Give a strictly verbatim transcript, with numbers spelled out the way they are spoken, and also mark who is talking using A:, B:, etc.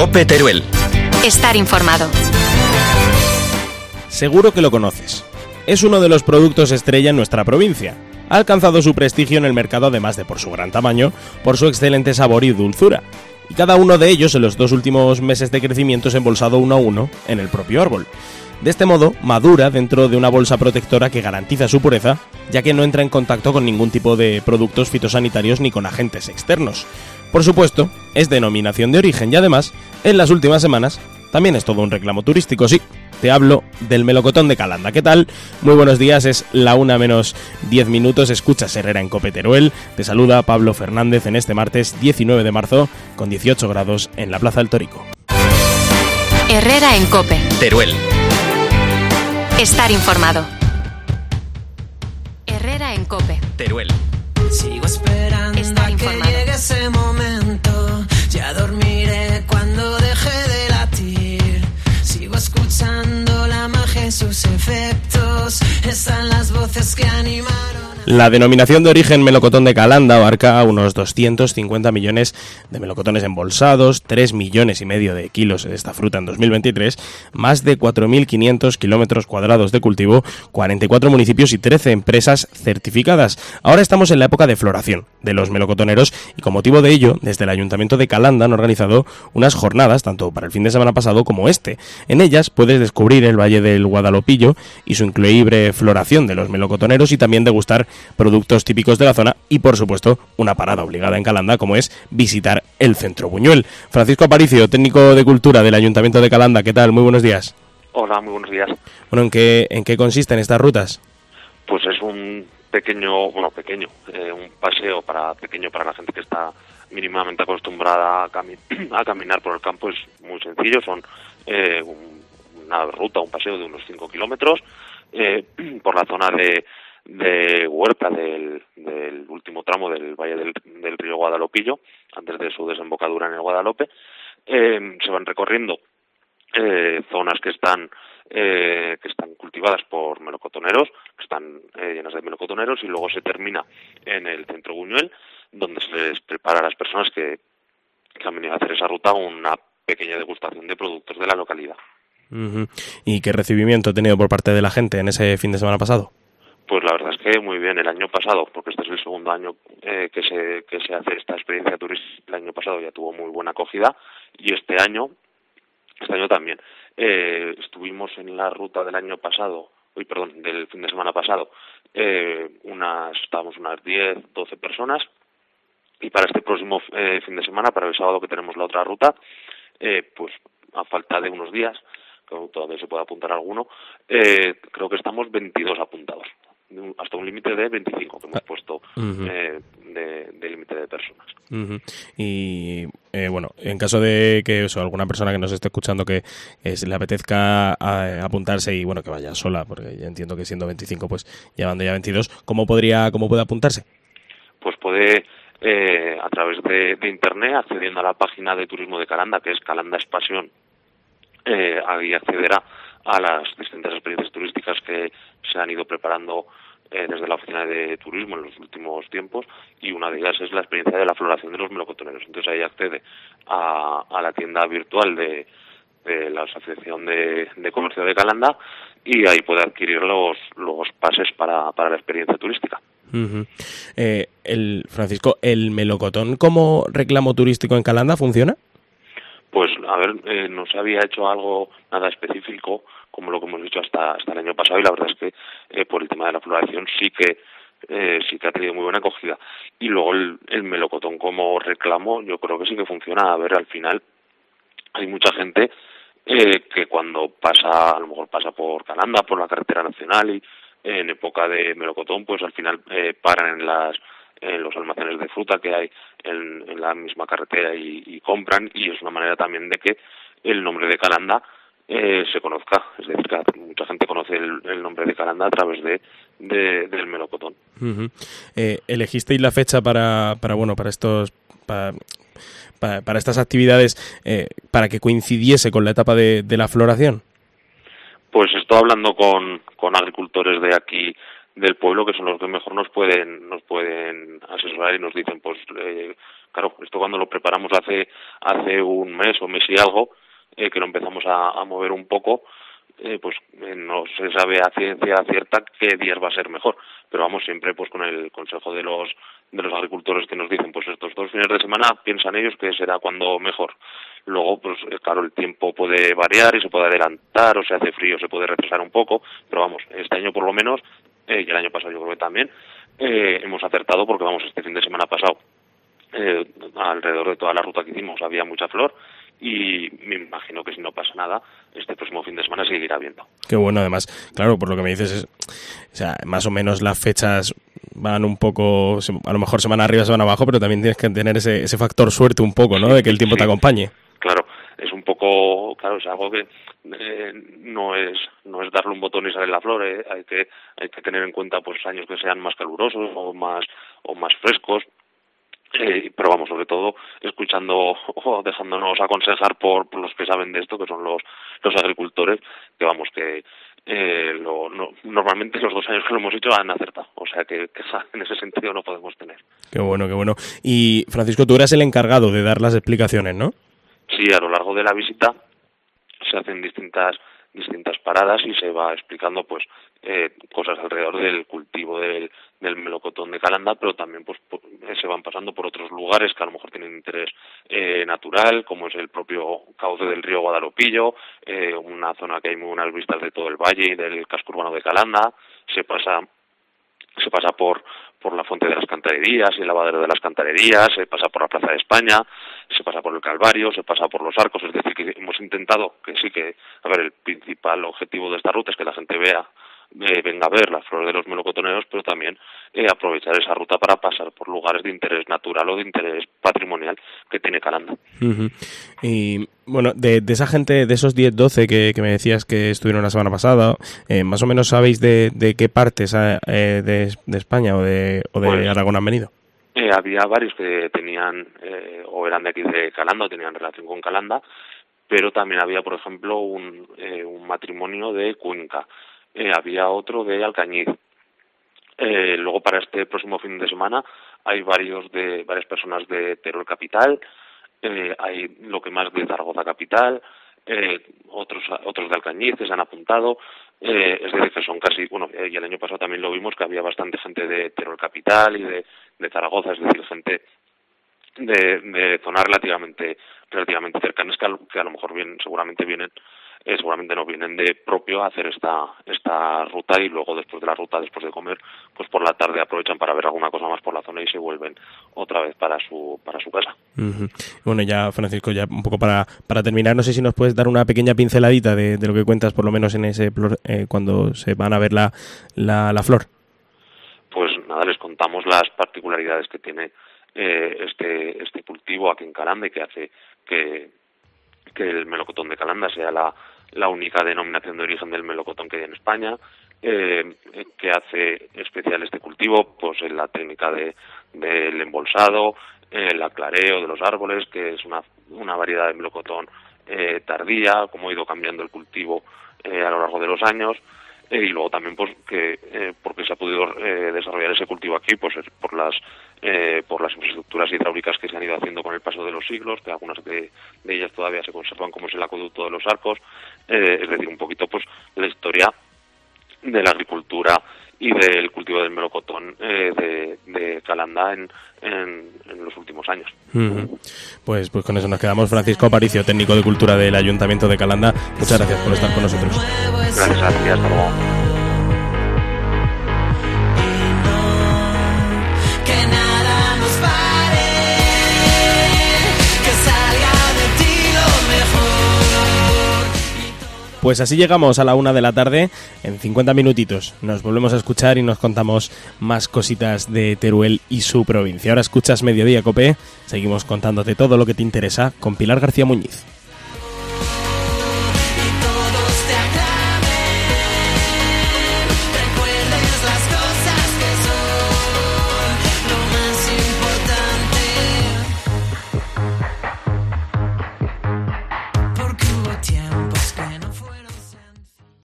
A: COPE Teruel.
B: Estar informado.
C: Seguro que lo conoces. Es uno de los productos estrella en nuestra provincia. Ha alcanzado su prestigio en el mercado, además de por su gran tamaño, por su excelente sabor y dulzura. Y cada uno de ellos en los dos últimos meses de crecimiento es embolsado uno a uno en el propio árbol. De este modo, madura dentro de una bolsa protectora que garantiza su pureza, ya que no entra en contacto con ningún tipo de productos fitosanitarios ni con agentes externos. Por supuesto, es denominación de origen y además, en las últimas semanas, también es todo un reclamo turístico, sí. Te hablo del melocotón de Calanda. ¿Qué tal? Muy buenos días, es la una menos diez minutos, escuchas Herrera en COPE Teruel. Te saluda Pablo Fernández en este martes diecinueve de marzo, con dieciocho grados en la Plaza del Torico.
B: Herrera en COPE
A: Teruel.
B: Estar informado. Herrera en COPE
A: Teruel.
D: Sigo esperando
B: Estar
D: a que
B: informado.
D: llegue ese momento. Ya dormiré cuando deje de latir. Sigo escuchando la magia y sus efectos. Están las voces que animaron.
C: La denominación de origen melocotón de Calanda abarca unos doscientos cincuenta millones de melocotones embolsados, tres millones y medio de kilos de esta fruta en dos mil veintitrés, más de cuatro mil quinientos kilómetros cuadrados de cultivo, cuarenta y cuatro municipios y trece empresas certificadas. Ahora estamos en la época de floración de los melocotoneros y con motivo de ello, desde el Ayuntamiento de Calanda han organizado unas jornadas, tanto para el fin de semana pasado como este. En ellas puedes descubrir el Valle del Guadalopillo y su increíble floración de los melocotoneros y también degustar productos típicos de la zona y, por supuesto, una parada obligada en Calanda, como es visitar el Centro Buñuel. Francisco Aparicio, técnico de Cultura del Ayuntamiento de Calanda, ¿qué tal? Muy buenos días.
E: Hola, muy buenos días.
C: Bueno, ¿en qué, en qué consisten estas rutas?
E: Pues es un pequeño, bueno, pequeño, eh, un paseo para pequeño para la gente que está mínimamente acostumbrada a, cami- a caminar por el campo. Es muy sencillo, son eh, un, una ruta, un paseo de unos cinco kilómetros eh, por la zona de de Huerta del, del último tramo del Valle del, del río Guadalopillo, antes de su desembocadura en el Guadalope. Eh, se van recorriendo eh, zonas que están eh, que están cultivadas por melocotoneros, que están eh, llenas de melocotoneros, y luego se termina en el Centro Buñuel, donde se les prepara a las personas que, que han venido a hacer esa ruta una pequeña degustación de productos de la localidad.
C: Uh-huh. ¿Y qué recibimiento ha tenido por parte de la gente en ese fin de semana pasado?
E: Pues la verdad es que muy bien. El año pasado, porque este es el segundo año eh, que se que se hace esta experiencia turística, el año pasado ya tuvo muy buena acogida y este año, este año también. Eh, estuvimos en la ruta del año pasado, uy, perdón, del fin de semana pasado, eh, unas, estábamos unas diez, doce personas, y para este próximo eh, fin de semana, para el sábado que tenemos la otra ruta, eh, pues a falta de unos días, que todavía se puede apuntar alguno, eh, creo que estamos veintidós apuntados, hasta un límite de veinticinco que hemos puesto uh-huh. eh, de, de límite de personas.
C: Uh-huh. Y eh, bueno, en caso de que eso, alguna persona que nos esté escuchando que eh, le apetezca a, apuntarse y bueno, que vaya sola, porque ya entiendo que siendo veinticinco pues llevando ya veintidós, ¿cómo podría, cómo puede apuntarse?
E: Pues puede eh, a través de, de internet, accediendo a la página de turismo de Calanda, que es Calanda es Pasión. Eh, ahí accederá a las distintas experiencias turísticas que se han ido preparando eh, desde la oficina de turismo en los últimos tiempos, y una de ellas es la experiencia de la floración de los melocotoneros. Entonces ahí accede a, a la tienda virtual de, de la Asociación de, de Comercio de Calanda y ahí puede adquirir los, los pases para, para la experiencia turística.
C: Uh-huh. eh, el Francisco, ¿el melocotón como reclamo turístico en Calanda funciona?
E: Pues, a ver, eh, no se había hecho algo nada específico como lo que hemos hecho hasta hasta el año pasado, y la verdad es que eh, por el tema de la floración sí que eh, sí que ha tenido muy buena acogida. Y luego el, el melocotón como reclamo yo creo que sí que funciona. A ver, al final hay mucha gente eh, que cuando pasa, a lo mejor pasa por Calanda, por la carretera nacional, y eh, en época de melocotón, pues al final eh, paran en las en los almacenes de fruta que hay en, en la misma carretera y, y compran, y es una manera también de que el nombre de Calanda eh, se conozca. Es decir, que mucha gente conoce el, el nombre de Calanda a través de, de del melocotón.
C: Uh-huh. Eh, ¿Elegisteis la fecha para, para bueno para estos para, para, para estas actividades eh, para que coincidiese con la etapa de, de la floración?
E: Pues estoy hablando con, con agricultores de aquí del pueblo, que son los que mejor nos pueden nos pueden asesorar y nos dicen, pues eh, claro, esto cuando lo preparamos hace hace un mes o mes y algo, eh, que lo empezamos a, a mover un poco, eh, pues eh, no se sabe a ciencia cierta qué días va a ser mejor, pero vamos siempre pues con el consejo de los de los agricultores que nos dicen, pues estos dos fines de semana piensan ellos que será cuando mejor. Luego, pues claro, el tiempo puede variar y se puede adelantar, o se hace frío, se puede retrasar un poco, pero vamos, este año por lo menos, eh, y el año pasado yo creo que también, eh, hemos acertado porque vamos, este fin de semana pasado, eh, alrededor de toda la ruta que hicimos había mucha flor, y me imagino que si no pasa nada, este próximo fin de semana seguirá habiendo.
C: Qué bueno, además, claro, por lo que me dices, es, o sea, más o menos las fechas van un poco, a lo mejor se van arriba, se van abajo, pero también tienes que tener ese, ese factor suerte un poco, ¿no? De que el tiempo sí, te acompañe.
E: Claro, es un poco, claro, es algo que eh, no es no es darle un botón y sale la flor, eh, hay que hay que tener en cuenta pues años que sean más calurosos o más o más frescos. Eh, pero vamos, sobre todo escuchando o dejándonos aconsejar por, por los que saben de esto, que son los los agricultores, que vamos, que eh, lo, no, normalmente los dos años que lo hemos hecho han acertado, o sea que, que en ese sentido no podemos tener.
C: Qué bueno, qué bueno. Y Francisco, tú eras el encargado de dar las explicaciones, ¿no?
E: Sí, a lo largo de la visita se hacen distintas distintas paradas y se va explicando pues eh, cosas alrededor del cultivo del, del melocotón de Calanda, pero también pues por, eh, se van pasando por otros lugares que a lo mejor tienen interés eh, natural, como es el propio cauce del río Guadalopillo, eh, una zona que hay muy buenas vistas de todo el valle y del casco urbano de Calanda. Se pasa se pasa por por la fuente de las cantarerías y el lavadero de las cantarerías, se pasa por la Plaza de España, se pasa por el Calvario, se pasa por los arcos, es decir, que hemos intentado que sí que, a ver, el principal objetivo de esta ruta es que la gente vea, eh, venga a ver las flores de los melocotoneros, pero también eh, aprovechar esa ruta para pasar por lugares de interés natural o de interés patrimonial que tiene Calanda.
C: Uh-huh. Y bueno, de, de esa gente, de esos diez doce que, que me decías que estuvieron la semana pasada, eh, más o menos sabéis de, de qué partes eh, de, de España o de, o de pues, Aragón han venido.
E: Eh, había varios que tenían eh, o eran de aquí de Calanda o tenían relación con Calanda, pero también había, por ejemplo, un, eh, un matrimonio de Cuenca, eh, había otro de Alcañiz. Eh, luego para este próximo fin de semana hay varios de varias personas de Teruel capital, eh, hay lo que más de Zaragoza capital, eh, otros otros de Alcañiz que se han apuntado, eh, es decir que son casi, bueno, eh, y el año pasado también lo vimos que había bastante gente de Teruel capital y de, de Zaragoza, es decir, gente de, de zonas relativamente relativamente cercanas que a, que a lo mejor vienen, seguramente vienen Eh, seguramente no vienen de propio a hacer esta esta ruta y luego después de la ruta, después de comer, pues por la tarde aprovechan para ver alguna cosa más por la zona y se vuelven otra vez para su para su casa.
C: Uh-huh. Bueno, ya Francisco, ya un poco para para terminar, no sé si nos puedes dar una pequeña pinceladita de, de lo que cuentas, por lo menos en ese eh, cuando se van a ver la, la la flor.
E: Pues nada, les contamos las particularidades que tiene eh, este este cultivo aquí en Calanda y que hace que que el melocotón de Calanda sea la, la única denominación de origen del melocotón que hay en España, eh, que hace especial este cultivo, pues en la técnica de del embolsado, el aclareo de los árboles, que es una, una variedad de melocotón eh, tardía, como ha ido cambiando el cultivo eh, a lo largo de los años, eh, y luego también pues que eh, porque se ha podido eh, desarrollar ese cultivo aquí, pues por las Eh, por las infraestructuras hidráulicas que se han ido haciendo con el paso de los siglos, que algunas de, de ellas todavía se conservan, como es el acueducto de los Arcos, eh, es decir, un poquito pues la historia de la agricultura y del cultivo del melocotón eh, de, de Calanda en, en, en los últimos años.
C: Uh-huh. Pues, pues con eso nos quedamos. Francisco Aparicio, técnico de Cultura del Ayuntamiento de Calanda, muchas gracias por estar con nosotros.
E: Gracias a ti, hasta luego.
C: Pues así llegamos a la una de la tarde, en cincuenta minutitos. Nos volvemos a escuchar y nos contamos más cositas de Teruel y su provincia. Ahora escuchas Mediodía Cope, seguimos contándote todo lo que te interesa con Pilar García Muñiz.